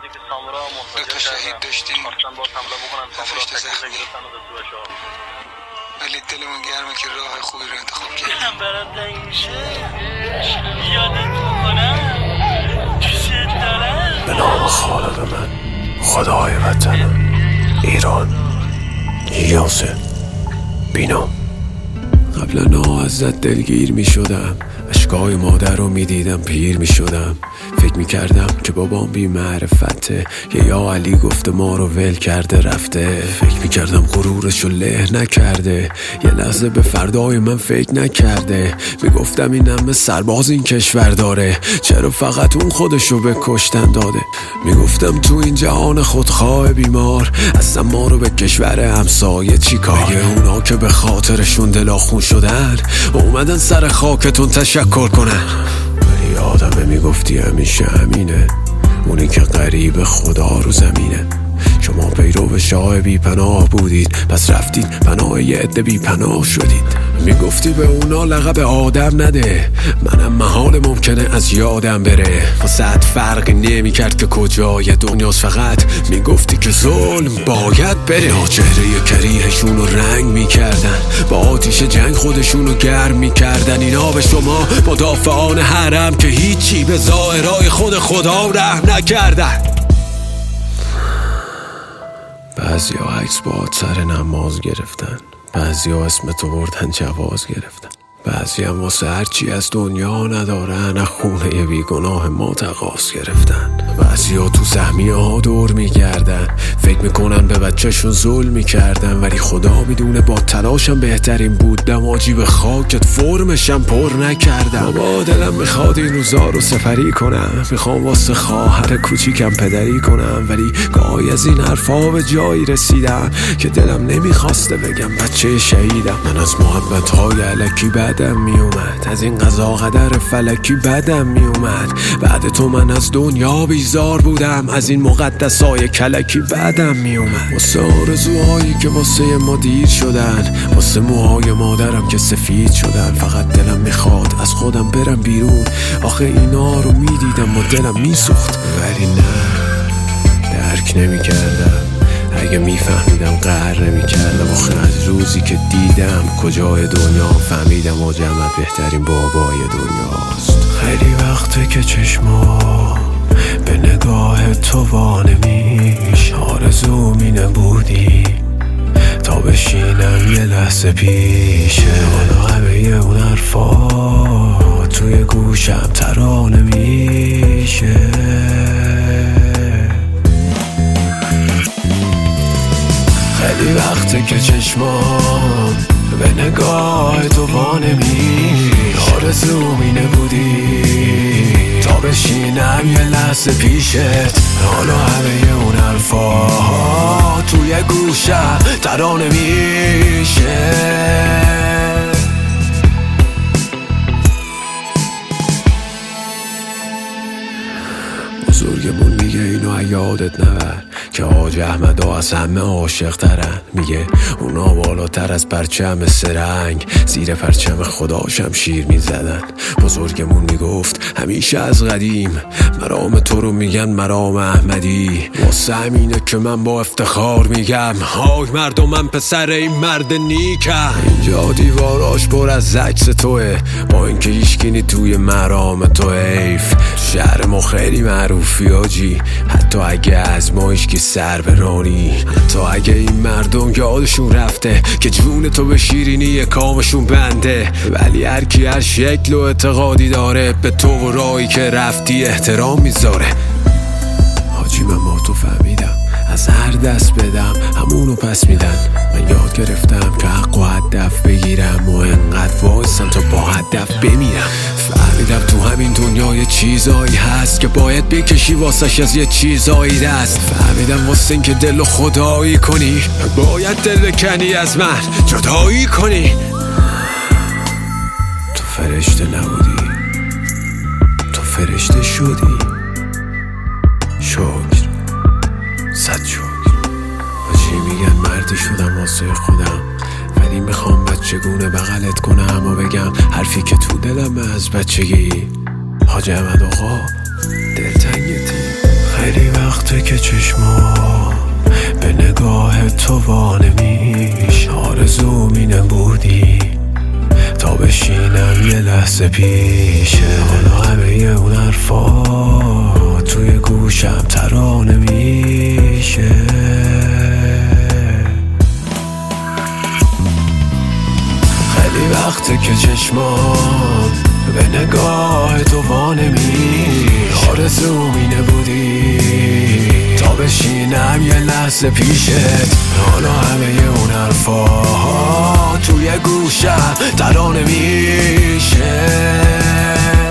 نزدیک سامورا منفجر شهید داشتیم، خواستن باز حمله بکنن سامورا تکلیف گرفتن و به سوشا. ولی دلمون گرمه که راه خوبی رو انتخاب کردیم. دلم برات تنگ میشه یادت میکنم دوست دارم. به نام خالق من، خدای وطنم، ایران، یاسر بینام. قبلا ازت دلگیر می شدم، اشکای مادر رو می دیدم پیر می شدم. فکر می کردم که بابام بی معرفته، یا علی گفته ما رو ول کرده رفته. فکر می کردم غرورشو له نکرده، یه لحظه به فردای من فکر نکرده. می گفتم این همه سرباز این کشور داره، چرا فقط اون خودشو به کشتن داده. می گفتم تو این جهان خودخواه بیمار، اصلا ما رو به کشور همسایه چی کار. مگه اونا که به خاطرشون دلاخون شدن اومدن سر خاکتون تشکر کنن؟ ولی آدمه میگفتی همیشه همینه، اونی که قریب خدا رو زمینه. شما پیرو شاه بی پناه بودید، پس رفتید پناه یه عده بی پناه شدید. میگفتی به اونا لقب آدم نده، منم محال ممکنه از یادم بره. واسه فرقی نمی کرد که کجای دنیاست، فقط میگفتی که ظلم باید بره. چهره کریهشون رو رنگ میکردن، با آتیش جنگ خودشون رو گرم میکردن. اینا به شما مدافعان حرم که هیچی به ظاهرای خود خدا رحم نکردن. بعضی ها عکس با سر نماز گرفتن، بعضی ها اسم تو بردن جواز گرفتن، بعضی هم واسه هرچی از دنیا ندارن از خونه بیگناه ما تقاص گرفتن. بعضی ها تو سهمیه ها دور میگردن، فکر میکنن به بچهشون ظلم میکردن. ولی خدا میدونه با تلاشم بهترین بود، دماجی به خاکت فرمشم پر نکردم. بابا دلم میخواد این روزا رو سپری کنم، میخوام واسه خواهر کوچیکم پدری کنم. ولی گاهی از این حرفا به جایی رسیدم که دلم نمیخواسته بگم بچه شهیدم. من از محبت های الکی بدم میومد، از این قضا قدر فلکی بدم میومد. بعد تو من از دنیا بیزار بودم، از این مقدسای کلکی بدم میومد. واسه آرزوهایی که واسه ما دیر شدن، واسه موهای مادرم که سفید شدن. فقط دلم میخواد از خودم برم بیرون، آخه اینا رو میدیدم و دلم میسوخت. ولی نه، درک نمیکردم. اگه میفهمیدم قهر نمیکردم. آخه از روزی که دیدم کجای دنیا فهمیدم و جمعت بهترین بابای دنیاست. خیلی وقته که چشمام به نگاه تو وانمیش، آرزو می نبودی تا بشینم یه لحظه پیشه. حالا همه اون حرفا توی گوشم ترانه میشه. خیلی وقته که چشمام به نگاه تو وانمیش، آرزو می نبودی تا بشینم یه لحظه پیشت. حالا همه اون حرفا توی گوشم ترانه میشه. بزرگمون میگه اینو یادت نبر که حاج احمدا از همه عاشق ترن. میگه اونا بالاتر از پرچم سرنگ زیر پرچم خدا شمشیر میزدن. بزرگمون میگفت همیشه از قدیم مرام تو رو میگن مرام احمدی. واسه همینه که من با افتخار میگم های مردمم پسر این مرد نیکم. اینجا دیواراش پر از عکس توه، با اینکه هیچکی توی مرام تو حیف. شهر ما خیلی معروفی آجی، حتی اگه از ما هیچکی سر برانی. حتی اگه این مردم یادشون رفته که جون تو به شیرینی کامشون بنده. ولی هر کی هر شکل و اعتقادی داره به تو و راهی که رفتی احترام میذاره. حاجی من با تو فهمیدم از هر دست بدم همونو پس میدن. من یاد گرفتم که حق و هدف بگیرم و انقدر وایسم تا با هدف بمیرم. فهمیدم تو همین دنیا یه چیزایی هست که باید بکشی واسش از یه چیزایی دست. فهمیدم واسه این که دل و خدایی کنی باید دل بکنی از من جدایی کنی. تو فرشته نبودی، تو فرشته شدی. شکر، صد شکر. بچه میگن مردی شدم واسه خودم، ولی میخوام بچگونه بغلت کنم و بگم حرفی که تو دلم از بچگی. حاج احمد آقا دلتنگتی. خیلی وقت وقته که چشمام به نگاه تو وانمیش، آرزو می نبودی تا بشینم یه لحظه پیشه. حالا همه اون حرفا توی گوشم ترانه میشه. خیلی وقته که چشمام به نگاه تو وانمیش، آرزو می نبودی تا بشینم یه لحظه پیشت. حالا همه اون حرفا توی گوشم ترانه میشه.